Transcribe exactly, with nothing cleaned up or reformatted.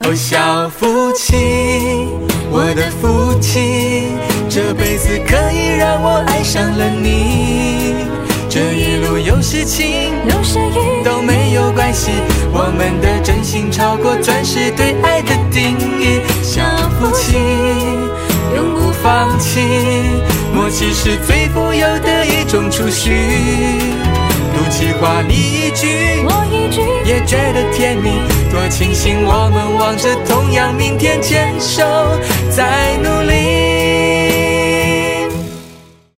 哦，小夫妻，我的夫妻，这辈子可以让我爱上了你。这一路有事情有时雨都没有关系，我们的真心超过钻石对爱的定义。小夫妻永不放弃，默契是最富有的一种储蓄。赌气话你一句我一句也觉得甜蜜，多庆幸我们望着同样明天，牵手再努力。